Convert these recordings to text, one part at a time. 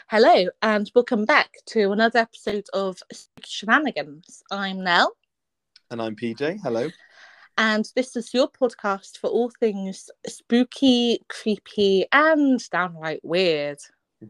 Hello, and welcome back to another episode of Spooky Shenanigans. I'm Nell. And I'm PJ. Hello. And this is your podcast for all things spooky, creepy, and downright weird.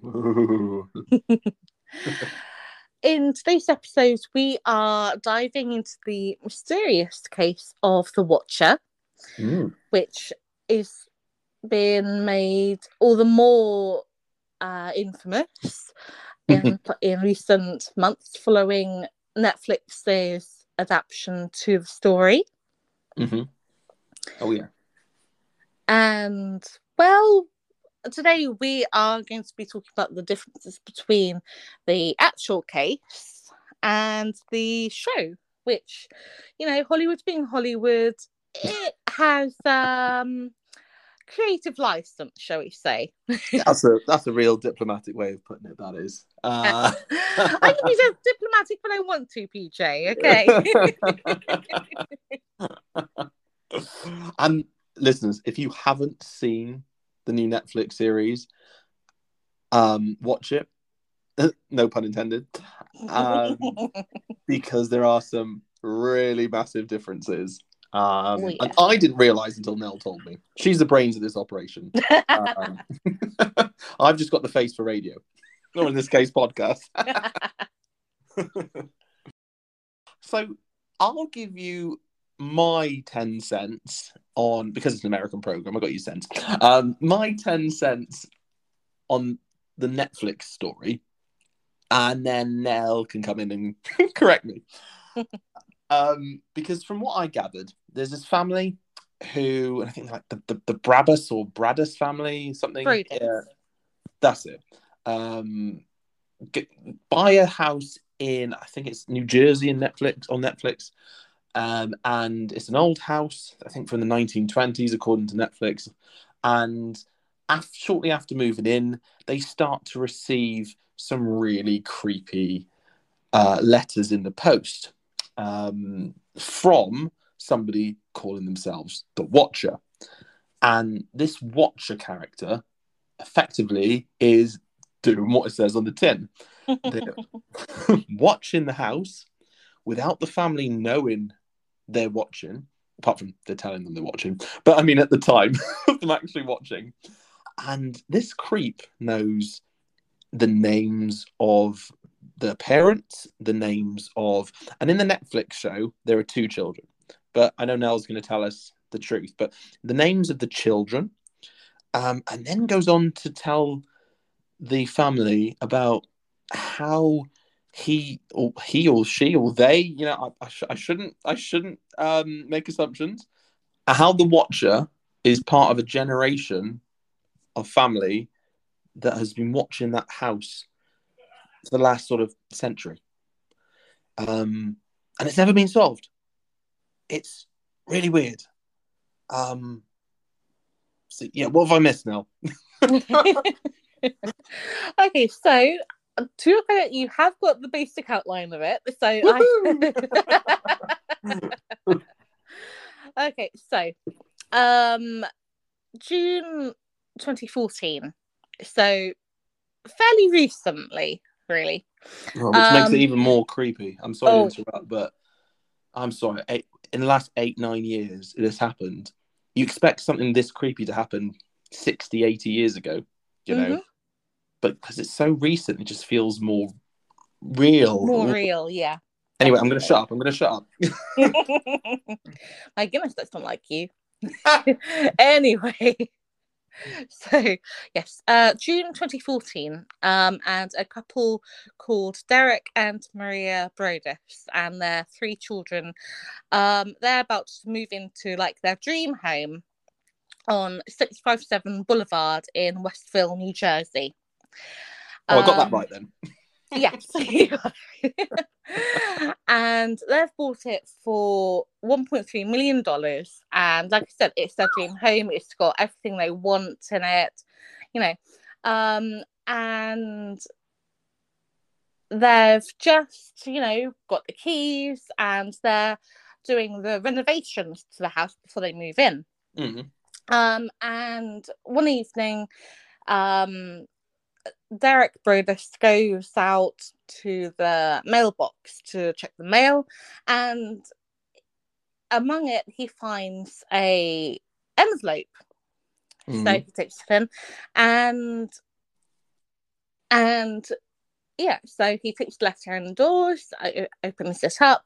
In today's episode, we are diving into the mysterious case of the Watcher, which is being made all the more infamous in recent months following Netflix's adaptation to the story. Mm-hmm. Oh, yeah. And, well, today we are going to be talking about the differences between the actual case and the show, which, Hollywood being Hollywood, it has creative license, shall we say. That's a real diplomatic way of putting it, that is. I can be as diplomatic when I want to, PJ, okay? And listeners, if you haven't seen the new Netflix series, watch it. No pun intended. Because there are some really massive differences. And I didn't realise until Nell told me. She's the brains of this operation. I've just got the face for radio, or in this case, podcast. So I'll give you my 10 cents on, because it's an American program, I got you cents. My 10 cents on the Netflix story, and then Nell can come in and correct me. Because from what I gathered, there's this family who, I think like the Brabus or Braddus family, something. Yeah, that's it. Buy a house in, I think it's New Jersey on Netflix. And it's an old house, I think from the 1920s, according to Netflix. And shortly after moving in, they start to receive some really creepy letters in the post. From somebody calling themselves the Watcher. And this Watcher character effectively is doing what it says on the tin. They're watching the house without the family knowing they're watching, apart from they're telling them they're watching. But I mean, at the time of them actually watching. And this creep knows the names of the parents, the names of, and in the Netflix show, there are two children, but I know Nell's going to tell us the truth, but the names of the children, and then goes on to tell the family about how he or she or they, I shouldn't make assumptions, how the Watcher is part of a generation of family that has been watching that house for the last sort of century. And it's never been solved. It's really weird. So yeah, what have I missed now? Okay, so to your credit, you have got the basic outline of it. Okay, so June 2014. So fairly recently, really. Which makes it even more creepy. I'm sorry to interrupt, but I'm sorry. In the last 8-9 years, it has happened. You expect something this creepy to happen 60, 80 years ago, know? But because it's so recent, it just feels more real. More real, yeah. Anyway, I'm going to shut up. My goodness, that's not like you. Anyway. So, yes, June 2014, and a couple called Derek and Maria Brodus and their 3 children, they're about to move into, like, their dream home on 657 Boulevard in Westville, New Jersey. I got that right then. Yes. And they've bought it for $1.3 million. And like I said, it's their dream home. It's got everything they want in it, and they've just, got the keys and they're doing the renovations to the house before they move in. Mm-hmm. And one evening, Derek Brodus goes out to the mailbox to check the mail, and among it he finds a envelope. So he takes it in, and yeah, so he takes the letter indoors, opens it up,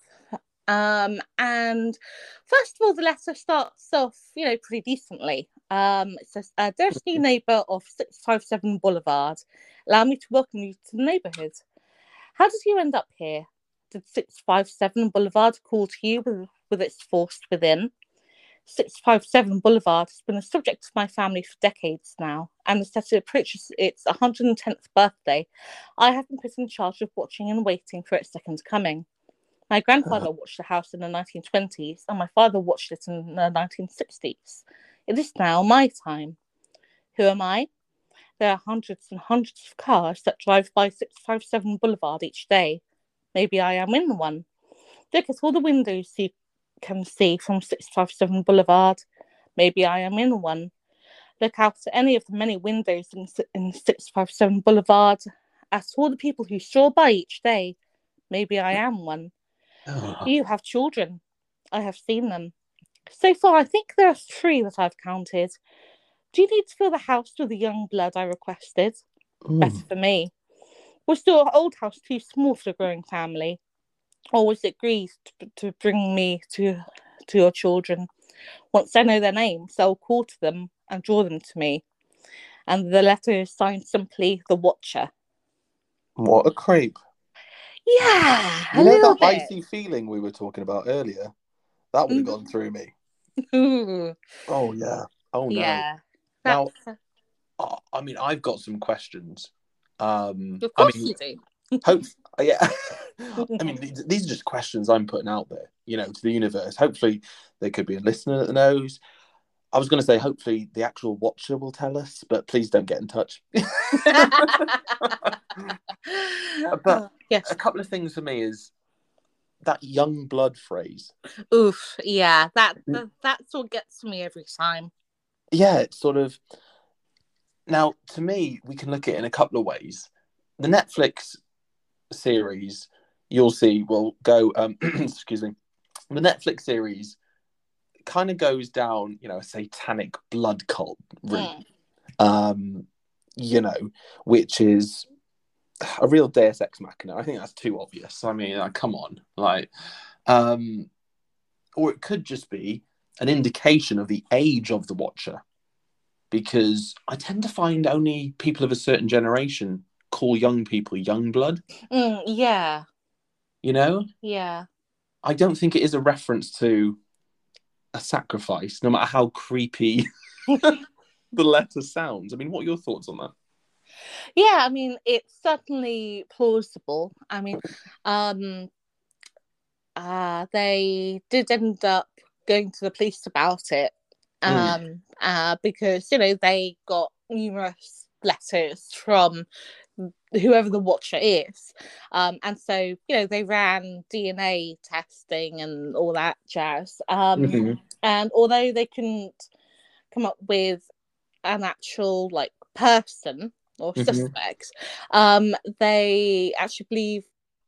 and first of all, the letter starts off, pretty decently. It says, "Dear new neighbour of 657 Boulevard, allow me to welcome you to the neighbourhood. How did you end up here? Did 657 Boulevard call to you with its force within? 657 Boulevard has been the subject of my family for decades now, and as it approaches its 110th birthday, I have been put in charge of watching and waiting for its second coming. My grandfather watched the house in the 1920s, and my father watched it in the 1960s. It is now my time. Who am I? There are hundreds and hundreds of cars that drive by 657 Boulevard each day. Maybe I am in one. Look at all the windows you can see from 657 Boulevard. Maybe I am in one. Look out at any of the many windows in 657 Boulevard. Ask all the people who stroll by each day. Maybe I am one. You have children. I have seen them. So far, I think there are 3 that I've counted. Do you need to fill the house with the young blood I requested? Better for me. Was your old house too small for a growing family? Or was it greased to bring me to your children? Once I know their names, I'll call to them and draw them to me. And the letter is signed simply The Watcher." What a creep. Yeah, you know that icy feeling we were talking about earlier? That would have gone through me. Ooh. Oh, yeah. Oh, no. Yeah. Now, I mean, I've got some questions. Of course you do. Yeah. I mean, these are just questions I'm putting out there, to the universe. Hopefully, there could be a listener that knows. I was going to say, hopefully, the actual watcher will tell us, but please don't get in touch. But yes. A couple of things for me is that young blood phrase. Oof, yeah, that's what gets me every time. Yeah, it's sort of. Now, to me, we can look at it in a couple of ways. The Netflix series, you'll see, will go. Excuse me. The Netflix series kind of goes down, a satanic blood cult route, which is a real Deus Ex Machina. I think that's too obvious. I mean, come on, or it could just be an indication of the age of the Watcher, because I tend to find only people of a certain generation call young people young blood. Yeah. Yeah. I don't think it is a reference to a sacrifice, no matter how creepy the letter sounds. I mean, what are your thoughts on that? Yeah, I mean, it's certainly plausible. I mean, they did end up going to the police about it, because they got numerous letters from whoever the Watcher is, and so they ran DNA testing and all that jazz. And although they couldn't come up with an actual person or suspects, they actually believe.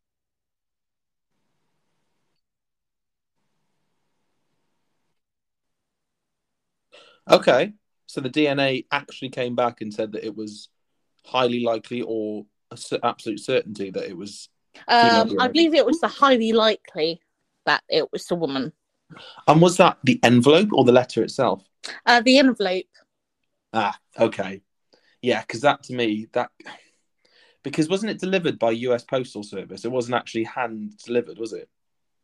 Okay, so the DNA actually came back and said that it was highly likely or absolute certainty that it was female. I believe it was the highly likely that it was a woman. And was that the envelope or the letter itself? The envelope. Okay. Yeah, because that to me, because wasn't it delivered by US Postal Service? It wasn't actually hand delivered, was it?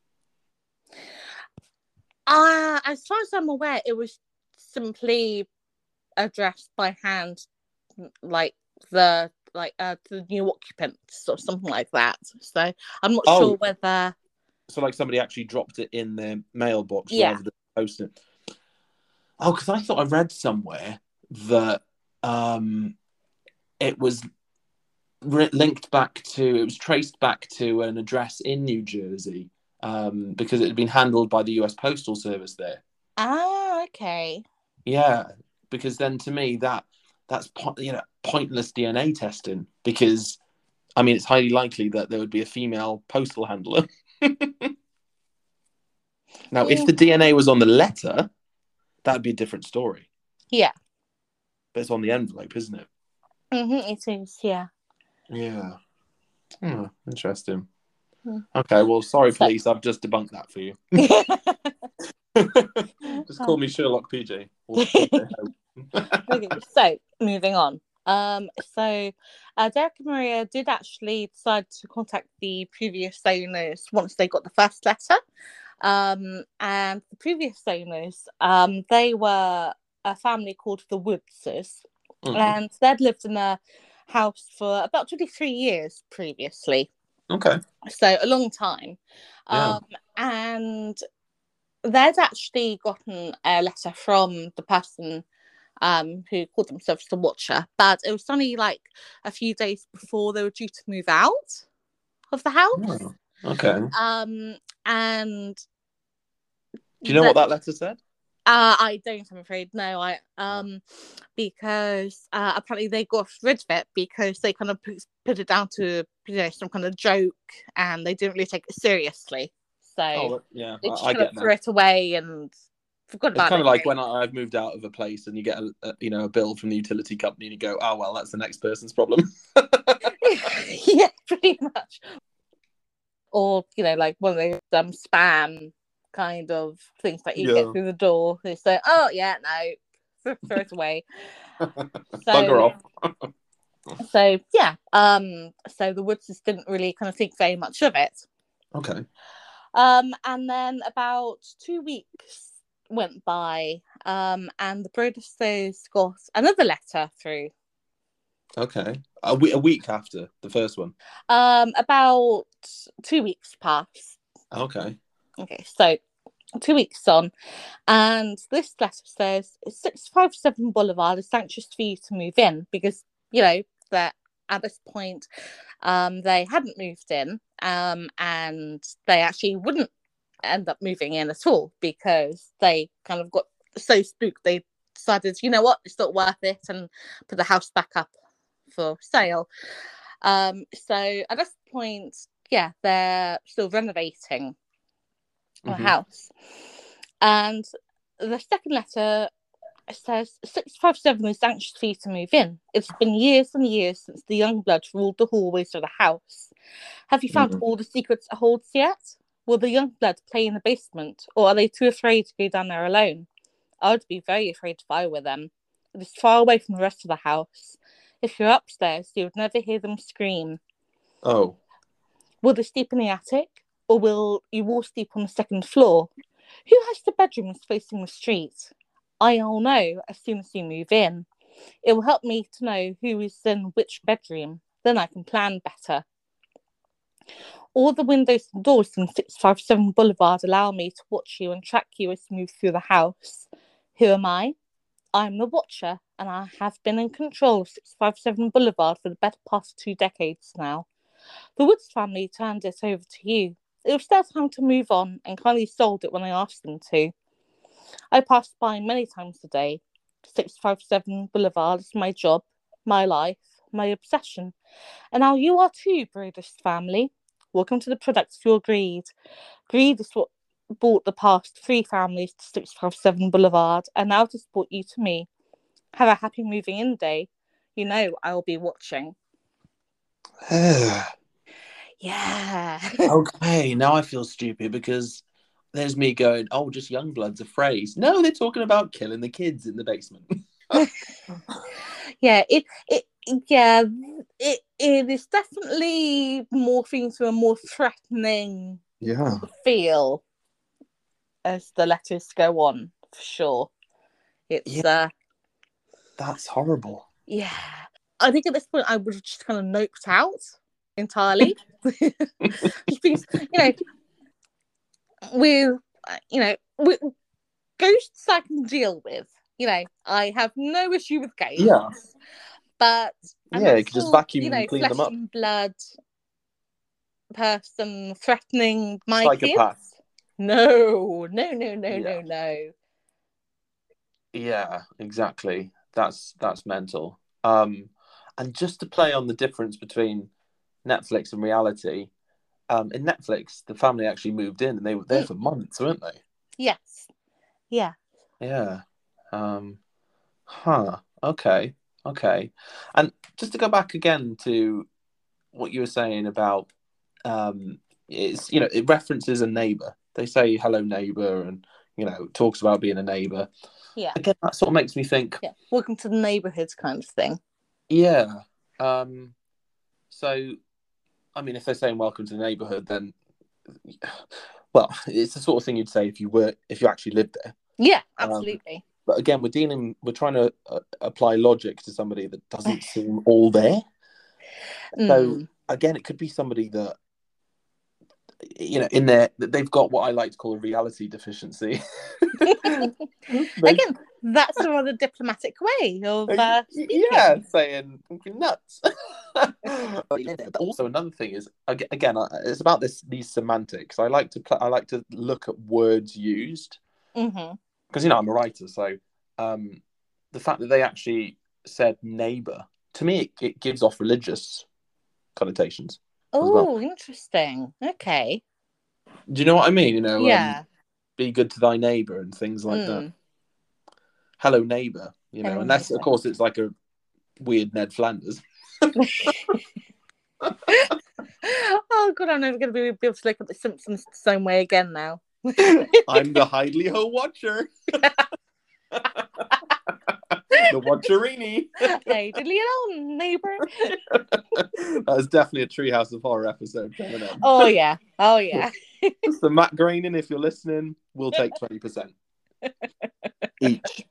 As far as I'm aware, it was simply addressed by hand, to the new occupants or something like that. So I'm not sure whether. So somebody actually dropped it in their mailbox rather than posting it. Oh, because I thought I read somewhere that it was linked back to, it was traced back to an address in New Jersey, because it had been handled by the US Postal Service there. Ah, okay. Yeah, because then to me that pointless DNA testing, because I mean, it's highly likely that there would be a female postal handler. Now, if the DNA was on the letter, that would be a different story. Yeah. But it's on the envelope, isn't it? It is, yeah. Yeah. Interesting. Okay, well, sorry, police. I've just debunked that for you. Just call me Sherlock PJ. Okay, so moving on. Derek and Maria did actually decide to contact the previous owners once they got the first letter. And the previous owners, they were a family called the Woodses, and they'd lived in a house for about 23 years previously. Okay. So a long time. Yeah. And they'd actually gotten a letter from the person who called themselves the Watcher, but it was only like a few days before they were due to move out of the house. Oh, okay. And do you know what that letter said? I don't, I'm afraid. No, because apparently they got rid of it because they kind of put it down to some kind of joke, and they didn't really take it seriously. So yeah, they just I kind of threw it away and forgot about it. It's kind of like when I've moved out of a place and you get a bill from the utility company and you go, oh well, that's the next person's problem. Yeah, pretty much. Or like one of those spam kind of things that you get through the door. They say, oh yeah, no, throw it away. Bugger off. So yeah, so the Woodses didn't really kind of think very much of it. Okay. And then about 2 weeks went by, and the Broadstairs got another letter through. Okay. A week after the first one? About 2 weeks passed. Okay. Okay, so 2 weeks on, and this letter says 657 Boulevard is anxious for you to move in, because that at this point they hadn't moved in, and they actually wouldn't end up moving in at all because they kind of got so spooked they decided, you know what, it's not worth it, and put the house back up for sale. So at this point, yeah, they're still renovating the house. And the second letter says 657 is anxious for you to move in. It's been years and years since the young blood ruled the hallways of the house. Have you found all the secrets it holds yet? Will the young blood play in the basement, or are they too afraid to go down there alone? I would be very afraid if I were them. It is far away from the rest of the house. If you're upstairs, you would never hear them scream. Oh. Will they sleep in the attic, or will you all sleep on the second floor? Who has the bedrooms facing the street? I'll know as soon as you move in. It will help me to know who is in which bedroom. Then I can plan better. All the windows and doors in 657 Boulevard allow me to watch you and track you as you move through the house. Who am I? I'm the Watcher, and I have been in control of 657 Boulevard for the better part of 2 decades now. The Woods family turned it over to you. It was their time to move on, and kindly sold it when I asked them to. I passed by many times a day. 657 Boulevard is my job, my life, my obsession. And now you are too, Broadus family. Welcome to the product of your greed. Greed is what brought the past 3 families to 657 Boulevard, and now it has brought you to me. Have a happy moving in day. You know I will be watching. Yeah. Okay, now I feel stupid because there's me going, oh, just young blood's a phrase. No, they're talking about killing the kids in the basement. Yeah, it is definitely morphing to a more threatening feel as the letters go on, for sure. It's that's horrible. Yeah. I think at this point I would have just kind of noped out entirely. Because, with ghosts I can deal with. I have no issue with ghosts. Yeah. But you could just vacuum and clean them up. Flesh and blood person threatening my Psychopath. kids? No. Yeah, exactly. That's mental. And just to play on the difference between Netflix and reality, in Netflix, the family actually moved in and they were there for months, weren't they? Yes. Yeah. Yeah. Huh. Okay. Okay. And just to go back again to what you were saying about, it's, it references a neighbor. They say hello neighbor, and talks about being a neighbor. Yeah. Again, that sort of makes me think. Yeah. Welcome to the neighborhood kind of thing. Yeah. So, I mean, if they're saying welcome to the neighborhood, then, well, it's the sort of thing you'd say if you actually lived there. Yeah, absolutely. But again, we're trying to apply logic to somebody that doesn't seem all there. So again, it could be somebody that, in there, that they've got what I like to call a reality deficiency. Again, that's a rather diplomatic way of speaking. Yeah, saying nuts. But also, another thing is, again, it's about these semantics. I like to look at words used, because I'm a writer. So the fact that they actually said neighbor, to me, it gives off religious connotations. Oh, interesting. Okay. Do you know what I mean? Yeah. Be good to thy neighbor and things like that. Hello neighbor, Hello, unless neighbor. Of course it's like a weird Ned Flanders. Oh god, I'm never going to be able to look at The Simpsons the same way again now. I'm the Hidley Ho Watcher. The Watcherini. Hey, diddly on, neighbor. That is definitely a Treehouse of Horror episode coming up. Oh yeah. So Matt Groening, if you're listening, we'll take 20% each.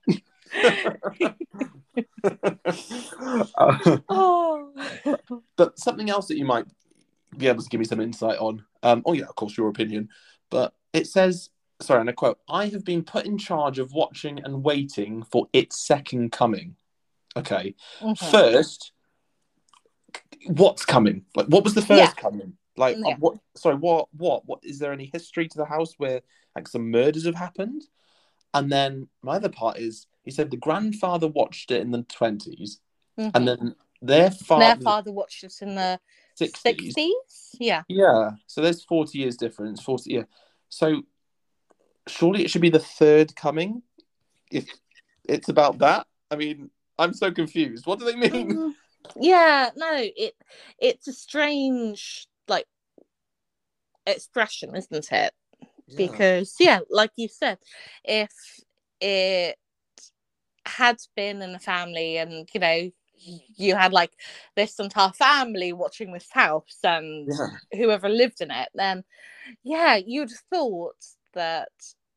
But something else that you might be able to give me some insight on. Oh yeah, of course, your opinion. But it says, sorry, and I quote, "I have been put in charge of watching and waiting for its second coming." Okay. First, what's coming? Like, what was the first coming? Like, what? Sorry, what? Is there any history to the house where like some murders have happened? And then my other part is, he said the grandfather watched it in the 20s, and then their father watched it in the 60s. Yeah. Yeah. So there's 40 years difference. 40. Yeah. So surely it should be the third coming, if it's about that. I mean, I'm so confused. What do they mean? Yeah. No. It's a strange expression, isn't it? Yeah. Because like you said, if it had been in a family and you had like this entire family watching this house and whoever lived in it, then you'd have thought that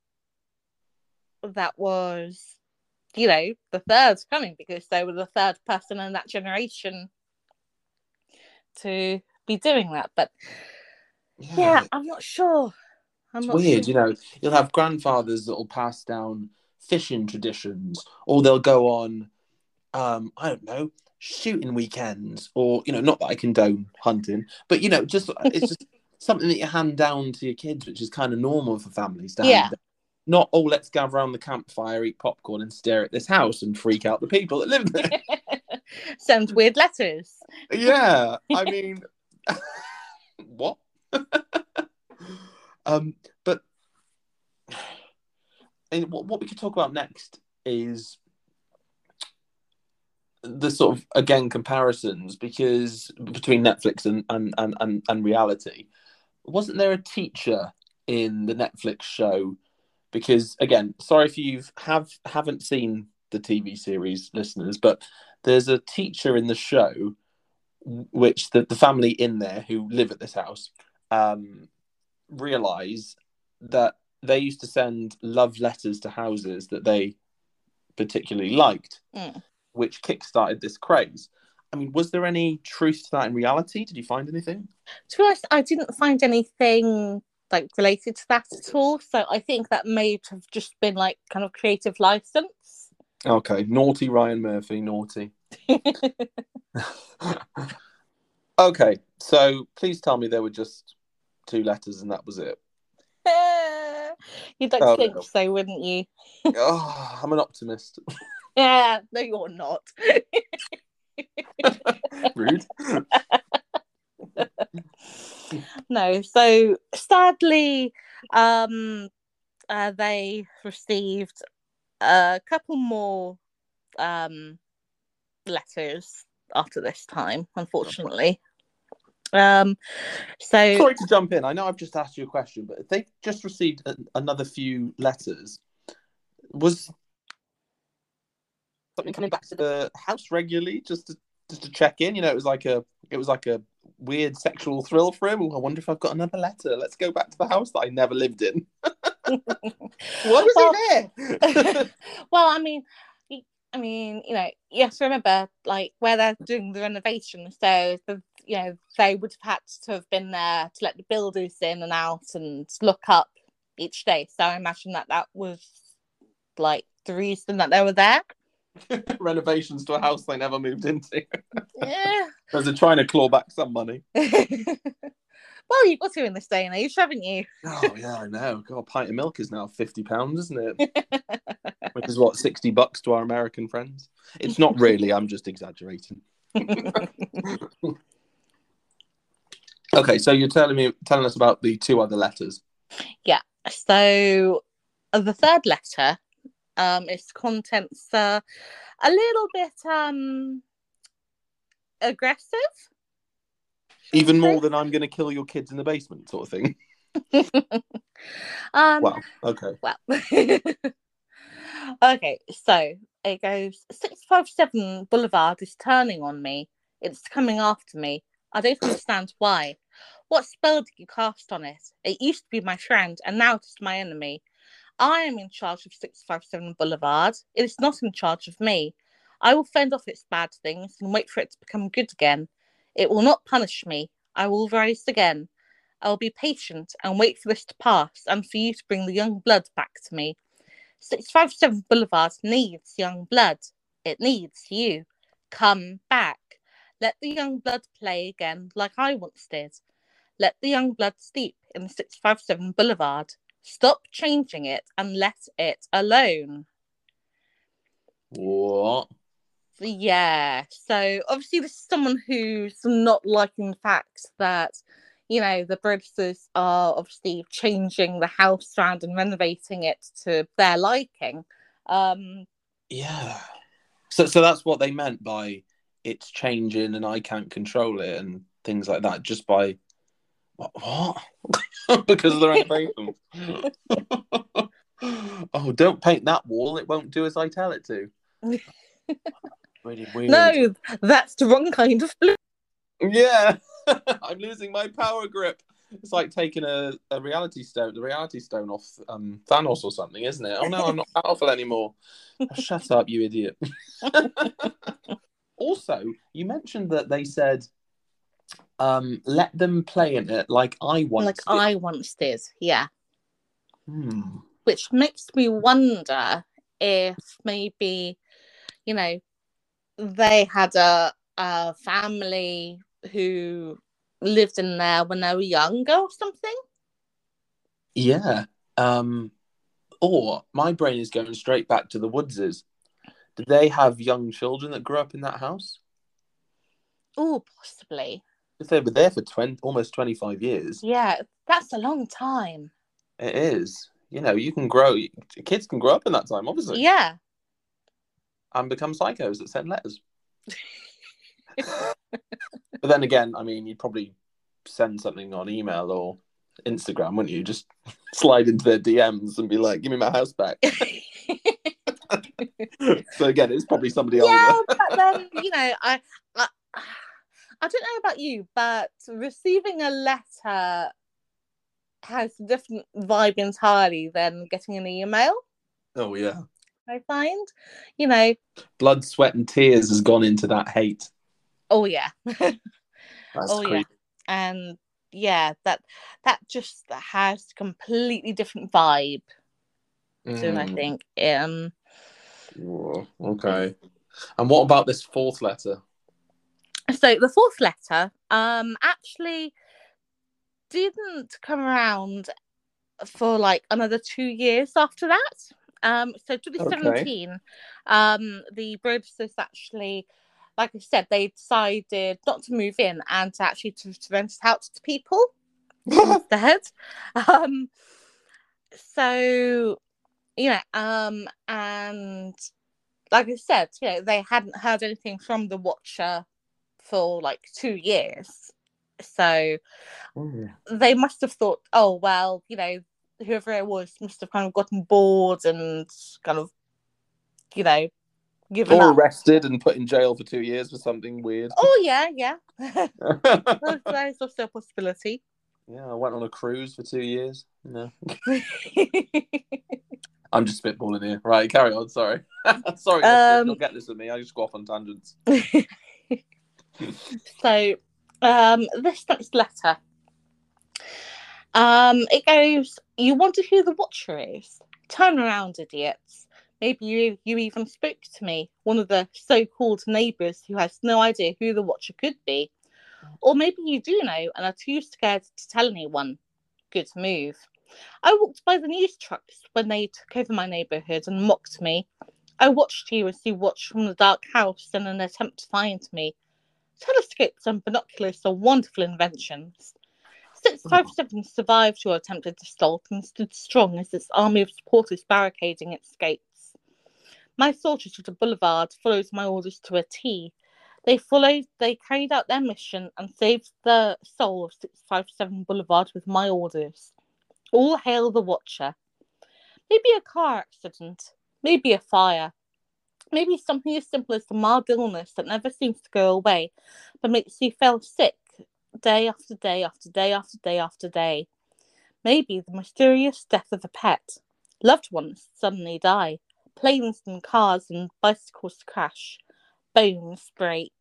was the third coming, because they were the third person in that generation to be doing that. But I'm not sure. It's weird, you'll have grandfathers that'll pass down fishing traditions, or they'll go on I don't know, shooting weekends, or not that I condone hunting, but just it's just something that you hand down to your kids, which is kind of normal for families to hand down. Not, oh, let's gather around the campfire, eat popcorn, and stare at this house and freak out the people that live there. Send weird letters. Yeah, I mean, what? But what we could talk about next is the sort of, again, comparisons, because between Netflix and reality. Wasn't there a teacher in the Netflix show? Because again, sorry if you haven't seen the TV series, listeners, but there's a teacher in the show, which the family in there who live at this house realize that they used to send love letters to houses that they particularly liked, which kickstarted this craze. I mean, was there any truth to that in reality? Did you find anything? To be honest, I didn't find anything like related to that at all. So I think that may have just been like kind of creative license. Okay, naughty Ryan Murphy, naughty. Okay, so please tell me there were just 2 letters and that was it. You'd like to think so, wouldn't you? I'm an optimist. Yeah, no, you're not. Rude. No, so sadly, they received a couple more letters after this time, unfortunately. So Sorry to jump in. I know I've just asked you a question, but if they just received another few letters, was something coming back to the house regularly just to check in? You know, it was like a weird sexual thrill for him. Oh, I wonder if I've got another letter. Let's go back to the house that I never lived in. Why was he there? Well, I mean, you know, you have to remember, like, where they're doing the renovation. So, they would have had to have been there to let the builders in and out and look up each day. So I imagine that was, like, the reason that they were there. Renovations to a house they never moved into. Yeah. Because they're trying to claw back some money. Well, you've got to in this day and age, haven't you? Oh, yeah, I know. God, a pint of milk is now £50, isn't it? Which is what, $60 to our American friends? It's not really, I'm just exaggerating. Okay, so you're telling us about the two other letters. Yeah. So the third letter, its contents are a little bit aggressive. Even more than I'm going to kill your kids in the basement sort of thing. Wow, okay. Well, okay, so it goes, 657 Boulevard is turning on me. It's coming after me. I don't understand why. What spell did you cast on it? It used to be my friend, and now it is my enemy. I am in charge of 657 Boulevard. It is not in charge of me. I will fend off its bad things and wait for it to become good again. It will not punish me. I will rise again. I will be patient and wait for this to pass and for you to bring the young blood back to me. 657 Boulevard needs young blood. It needs you. Come back. Let the young blood play again like I once did. Let the young blood sleep in 657 Boulevard. Stop changing it and let it alone. What? Yeah. So obviously this is someone who's not liking the fact that, the Bridges are obviously changing the house around and renovating it to their liking. Yeah. So that's what they meant by it's changing and I can't control it and things like that, just by what? Because of the renovation. Oh, don't paint that wall. It won't do as I tell it to. Really weird. No, that's the wrong kind of blue. Yeah. I'm losing my power grip. It's like taking the reality stone off Thanos or something, isn't it? Oh no, I'm not powerful anymore. Oh, shut up, you idiot. Also, you mentioned that they said let them play in it like I once did. I once did, yeah. Which makes me wonder if maybe, they had a family who lived in there when they were younger or something. Yeah. Or my brain is going straight back to the Woodses. Did they have young children that grew up in that house? Oh, possibly. If they were there for almost 25 years. Yeah, that's a long time. It is. You can kids can grow up in that time, obviously. Yeah. And become psychos that send letters. But then again, I mean, you'd probably send something on email or Instagram, wouldn't you? Just slide into their DMs and be like, give me my house back. So again, it's probably somebody older. Yeah, but then, I don't know about you, but receiving a letter has a different vibe entirely than getting an email. Oh, yeah. I find, blood, sweat, and tears has gone into that hate. Oh, yeah. That's creepy. Yeah. And yeah, that just has a completely different vibe to it, I think. Oh, okay. And what about this fourth letter? So the fourth letter actually didn't come around for like another 2 years after that. So 2017, the Bridges actually like I said, they decided not to move in and to actually to rent it out to people instead. So, and like I said, they hadn't heard anything from the Watcher for like 2 years. So they must have thought, oh, well, whoever it was must have kind of gotten bored and kind of, given or up. arrested and put in jail for 2 years for something weird. Oh, yeah. There's also a possibility. Yeah, I went on a cruise for 2 years. I'm just spitballing here. Right, carry on. Sorry. Sorry, you'll get this with me. I just go off on tangents. So, this next letter. It goes, you wonder who the Watcher is? Turn around, idiots. Maybe you even spoke to me, one of the so-called neighbours who has no idea who the Watcher could be. Or maybe you do know and are too scared to tell anyone. Good move. I walked by the news trucks when they took over my neighbourhood and mocked me. I watched you as you watched from the dark house in an attempt to find me. Telescopes and binoculars are wonderful inventions. 657 survived your attempted assault and stood strong as its army of supporters barricading its gates. My soldiers of the boulevard followed my orders to a T. They carried out their mission and saved the soul of 657 Boulevard with my orders. All hail the Watcher. Maybe a car accident, maybe a fire, maybe something as simple as a mild illness that never seems to go away, but makes you feel sick day after day after day after day after day. Maybe the mysterious death of a pet. Loved ones suddenly die. Planes and cars and bicycles crash. Bones break.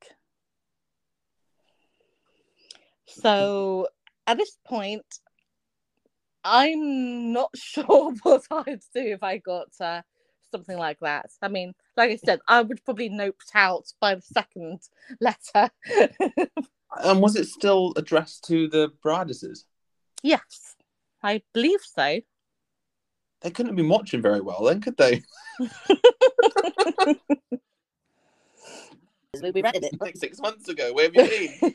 So, at this point, I'm not sure what I'd do if I got something like that. I mean, like I said, I would probably noped out by the second letter. And was it still addressed to the Bradises? Yes, I believe so. They couldn't have been watching very well then, could they? We read it like 6 months ago. Where have you been?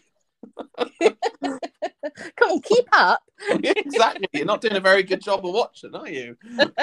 Come on, keep up. Yeah, exactly. You're not doing a very good job of watching, are you?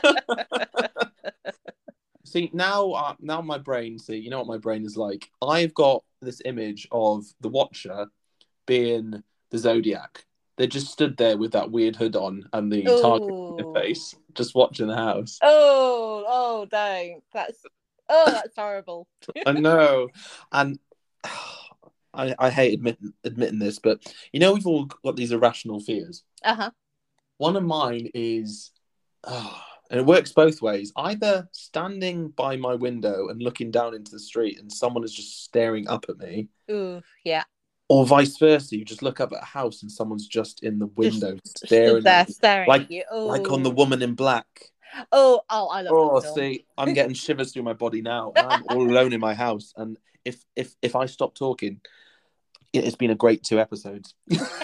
See, now my brain, you know what my brain is like? I've got this image of the Watcher being the Zodiac. They just stood there with that weird hood on and the target in their face, just watching the house. Oh, don't. That's horrible. I know. And I hate admitting this, but we've all got these irrational fears. Uh-huh. One of mine is, and it works both ways, either standing by my window and looking down into the street and someone is just staring up at me. Ooh, yeah. Or vice versa, you just look up at a house and someone's just in the window staring at you. Like on The Woman in Black. Oh, I love that film. See, I'm getting shivers through my body now. I'm all alone in my house, and if I stop talking, it's been a great 2 episodes.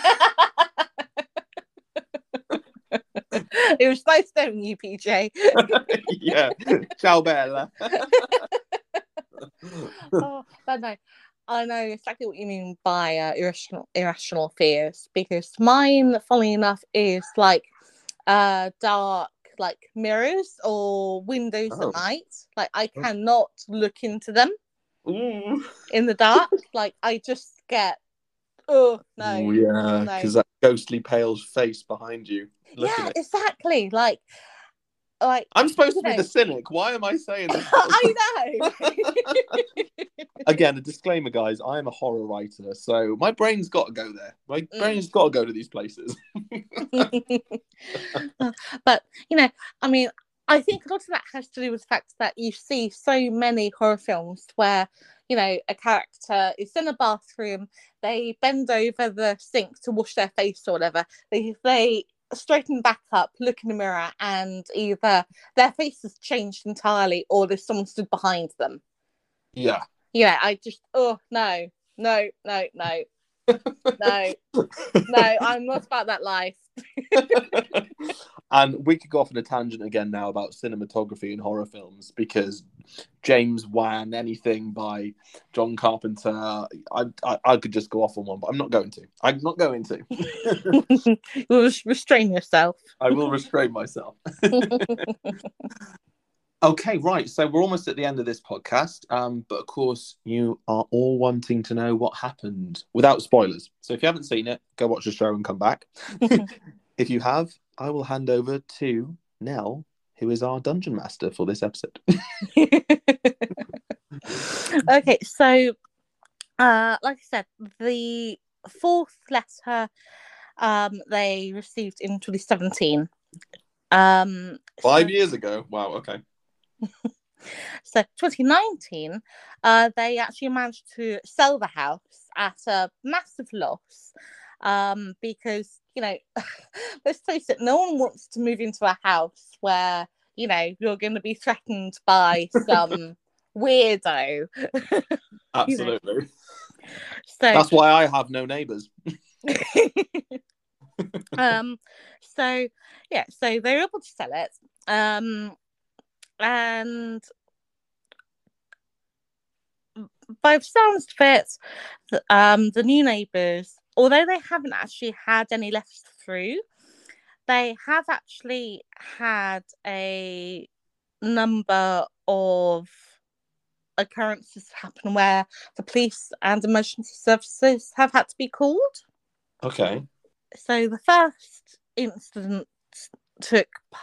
It was nice knowing you, PJ. Yeah, ciao bella. But no, I know exactly what you mean by irrational fears, because mine, funnily enough, is like dark, like mirrors or windows at night. Like I cannot look into them in the dark. Like I just get, no. Oh yeah, because that ghostly pale face behind you. Yeah, exactly. Like I'm supposed to be the cynic. Why am I saying this? I know. Again, a disclaimer, guys. I am a horror writer, so my brain's got to go there. My brain's got to go to these places. But I mean, I think a lot of that has to do with the fact that you see so many horror films where a character is in a bathroom, they bend over the sink to wash their face or whatever. They straighten back up, look in the mirror, and either their face has changed entirely or there's someone stood behind them. Yeah. I just, no, I'm not about that life. And we could go off on a tangent again now about cinematography and horror films because James Wan, anything by John Carpenter, I could just go off on one, but I'm not going to. I'm not going to. You'll restrain yourself. I will restrain myself. Okay, right. So we're almost at the end of this podcast. But of course, you are all wanting to know what happened without spoilers. So if you haven't seen it, go watch the show and come back. If you have, I will hand over to Nell, who is our dungeon master for this episode. Okay, so like I said, the fourth letter they received in 2017. 5 years ago. Wow. Okay. So 2019, they actually managed to sell the house at a massive loss, because, you know, let's face it, no one wants to move into a house where, you know, you're going to be threatened by some weirdo. Absolutely. You know? So that's why I have no neighbours. So yeah, so they were able to sell it. And by the sounds of it, the new neighbours, although they haven't actually had any left through, they have actually had a number of occurrences happen where the police and emergency services have had to be called. Okay. So the first incident took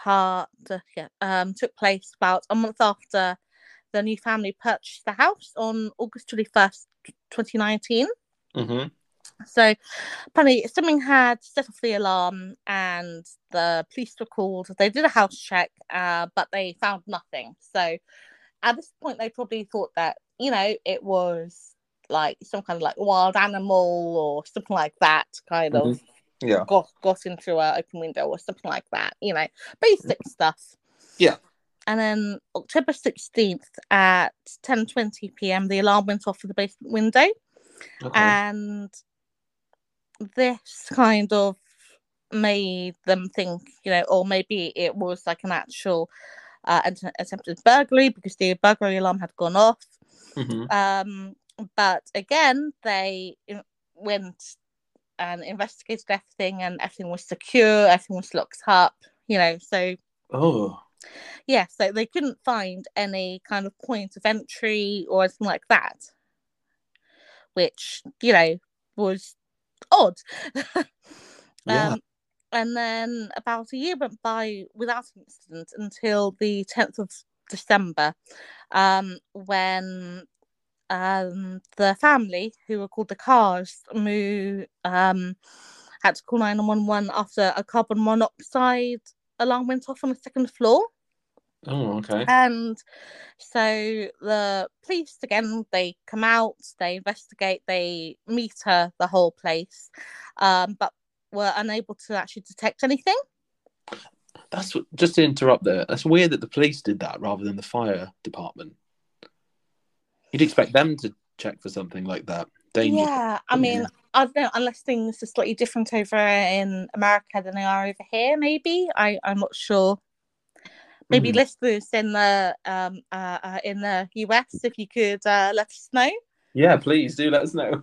place about a month after the new family purchased the house on August 21st, 2019. Mm-hmm. So apparently something had set off the alarm and the police were called. They did a house check, but they found nothing. So at this point, they probably thought that, you know, it was like some kind of like wild animal or something like that, kind of got into an open window or something like that, you know, basic stuff. Yeah. And then October 16th at 10:20 p.m, the alarm went off for the basement window. Okay. And this kind of made them think, you know, or maybe it was like an actual attempted burglary because the burglary alarm had gone off. Mm-hmm. But again, they went and investigated everything, and everything was secure, everything was locked up, you know. So yeah, so they couldn't find any kind of point of entry or anything like that, which, you know, was odd. Yeah. And then about a year went by without an incident until the 10th of December, when the family, who were called the Cars, had to call 911 after a carbon monoxide alarm went off on the second floor. Oh, okay. And so the police, again, they come out, they investigate, they meter the whole place, but were unable to actually detect anything. That's just to interrupt there. That's weird that the police did that rather than the fire department. You'd expect them to check for something like that. Danger. Yeah, I mean, I don't know, unless things are slightly different over in America than they are over here, maybe. I'm not sure. Maybe listeners in the US, if you could let us know. Yeah, please do let us know.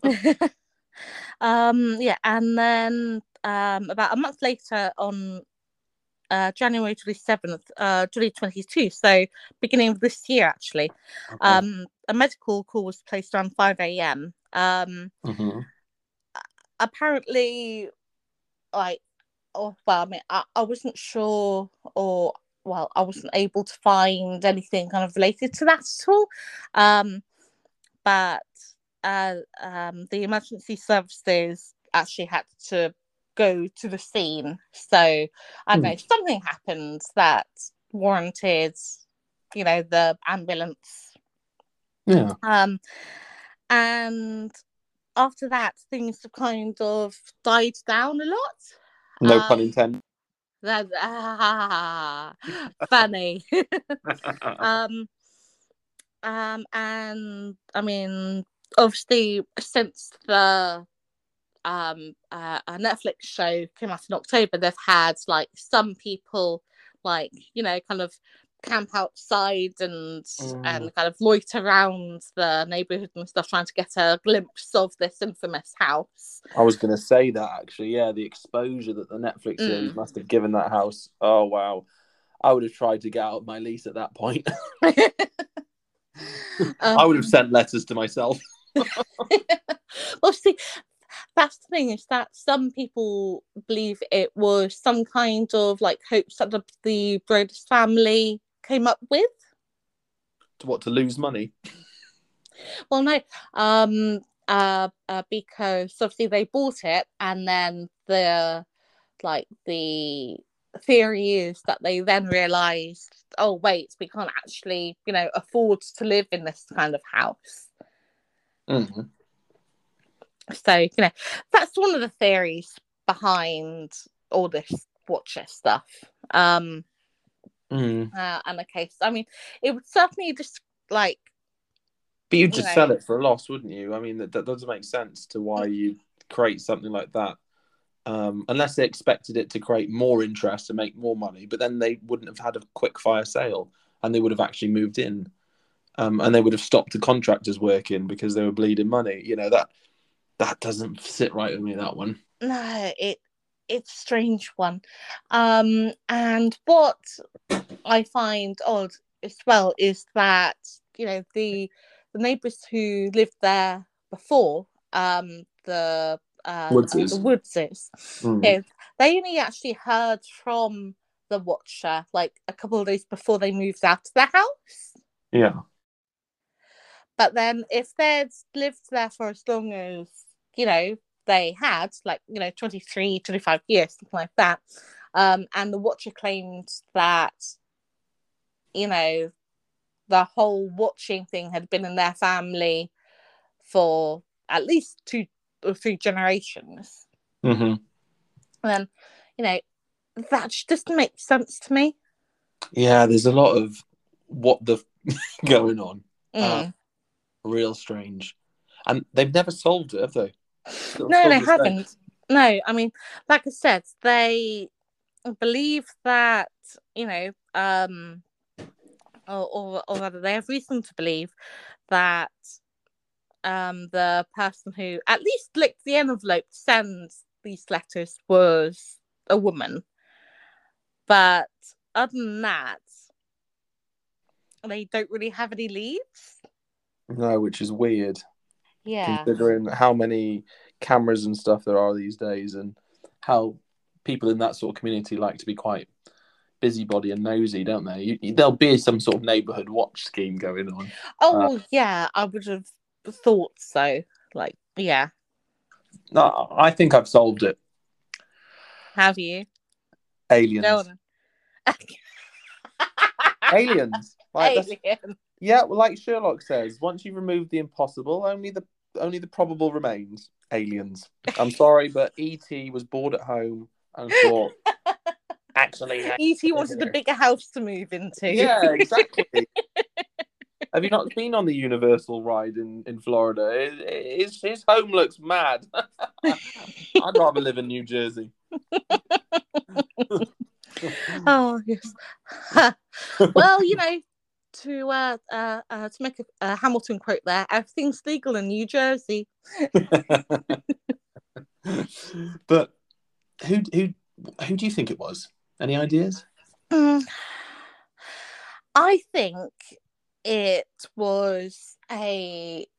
Yeah, and then about a month later, on January 27th, 2022, so beginning of this year, actually, a medical call was placed around 5 a.m. Apparently, like, I mean, I wasn't sure, or, well, I wasn't able to find anything kind of related to that at all. But the emergency services actually had to go to the scene. So I don't know, something happened that warranted, you know, the ambulance. Yeah. And after that, things have kind of died down a lot. No pun intended. That's funny. And I mean, obviously, since the a Netflix show came out in October, they've had like some people like, you know, kind of camp outside and kind of loiter around the neighborhood and stuff, trying to get a glimpse of this infamous house. I was going to say that actually. Yeah, the exposure that the Netflix series must have given that house. Oh wow, I would have tried to get out of my lease at that point. I would have sent letters to myself. Well, see, that's the thing, is that some people believe it was some kind of like hopes that the Brodus family came up with. To lose money? Well, no, because obviously they bought it, and then the theory is that they then realised, oh wait, we can't actually, you know, afford to live in this kind of house. Mm-hmm. So, you know, that's one of the theories behind all this Watcher stuff. And the case, I mean, it would certainly just like. But you'd just sell it for a loss, wouldn't you? I mean, that doesn't make sense to why you create something like that. Unless they expected it to create more interest and make more money, but then they wouldn't have had a quick fire sale, and they would have actually moved in, and they would have stopped the contractors working because they were bleeding money. You know, that doesn't sit right with me, that one. No, it's a strange one. And what I find odd as well is that, you know, the neighbours who lived there before, the Woodses, they only actually heard from the Watcher like a couple of days before they moved out of the house. Yeah. But then if they'd lived there for as long as, you know, they had, like, you know, 23, 25 years, something like that, and the Watcher claimed that, you know, the whole watching thing had been in their family for at least 2 or 3 generations. Mm-hmm. And then, you know, that just doesn't make sense to me. Yeah, there's a lot of what the going on. Real strange. And they've never solved it, have they? No, they haven't. No, I mean, like I said, they believe that, you know, or rather, they have reason to believe that the person who at least licked the envelope to send these letters was a woman. But other than that, they don't really have any leads. No, which is weird. Yeah. Considering how many cameras and stuff there are these days, and how people in that sort of community like to be quite busybody and nosy, don't they? There'll be some sort of neighbourhood watch scheme going on. Oh, yeah, I would have thought so. Like, yeah. No, I think I've solved it. Have you? Aliens. Go on. Aliens. Like, Alien. Yeah, well, like Sherlock says, once you've removed the impossible, only the probable remains. Aliens. I'm sorry, but E.T. was bored at home and thought, actually, E.T. wanted a bigger house to move into. Yeah, exactly. Have you not been on the Universal ride in Florida? His home looks mad. I'd rather live in New Jersey. Oh, yes. Well, you know, to make a Hamilton quote there, everything's legal in New Jersey. But who do you think it was? Any ideas? I think it was either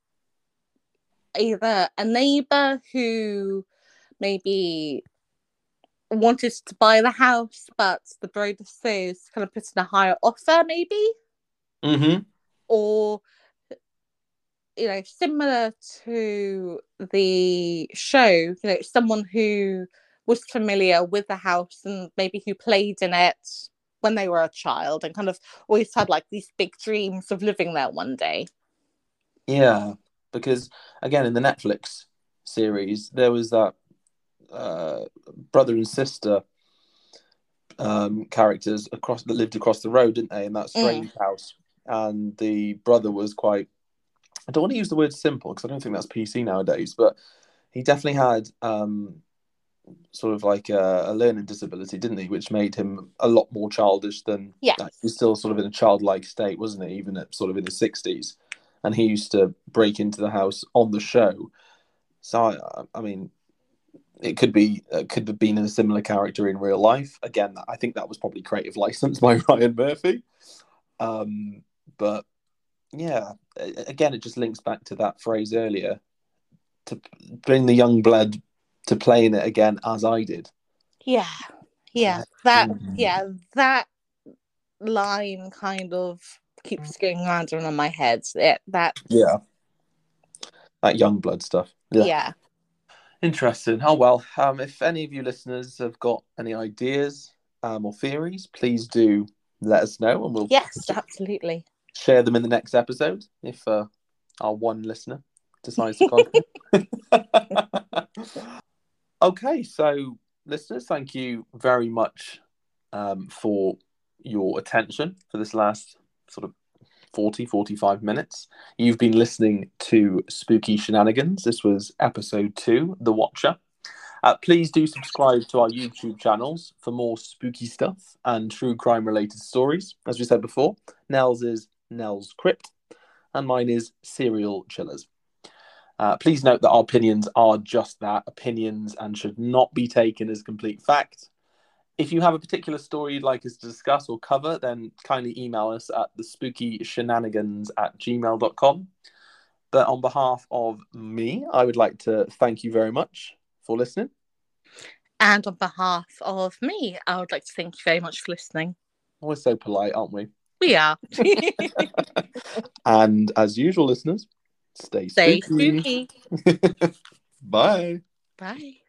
a neighbour who maybe wanted to buy the house, but the Broduses kind of put in a higher offer, maybe. Mm-hmm. Or, you know, similar to the show, you know, someone who was familiar with the house and maybe who played in it when they were a child and kind of always had like these big dreams of living there one day. Yeah, because again, in the Netflix series, there was that brother and sister characters that lived across the road, didn't they, in that strange house? And the brother was quite, I don't want to use the word simple because I don't think that's PC nowadays, but he definitely had sort of like a learning disability, didn't he? Which made him a lot more childish than Yeah. He's still sort of in a childlike state, wasn't he? Even at sort of in his 60s. And he used to break into the house on the show. So, I mean, it could have been a similar character in real life. Again, I think that was probably creative license by Ryan Murphy. But yeah, again, it just links back to that phrase earlier, to bring the young blood to playing it again as I did. Yeah. That line kind of keeps going around and on my head. That young blood stuff. Yeah. Interesting. Oh well, if any of you listeners have got any ideas or theories, please do let us know, and we'll absolutely share them in the next episode if our one listener decides to contact. Okay, so listeners, thank you very much for your attention for this last sort of 45 minutes. You've been listening to Spooky Shenanigans. This was episode 2, The Watcher. Please do subscribe to our YouTube channels for more spooky stuff and true crime related stories. As we said before, Nell's is Nell's Crypt and mine is Serial Chillers. Please note that our opinions are just that, opinions, and should not be taken as complete fact. If you have a particular story you'd like us to discuss or cover, then kindly email us at thespookyshenanigans@gmail.com. But on behalf of me, I would like to thank you very much for listening. And on behalf of me, I would like to thank you very much for listening. We're so polite, aren't we? We are. And as usual, listeners, stay spooky. Stay spooky. Bye. Bye.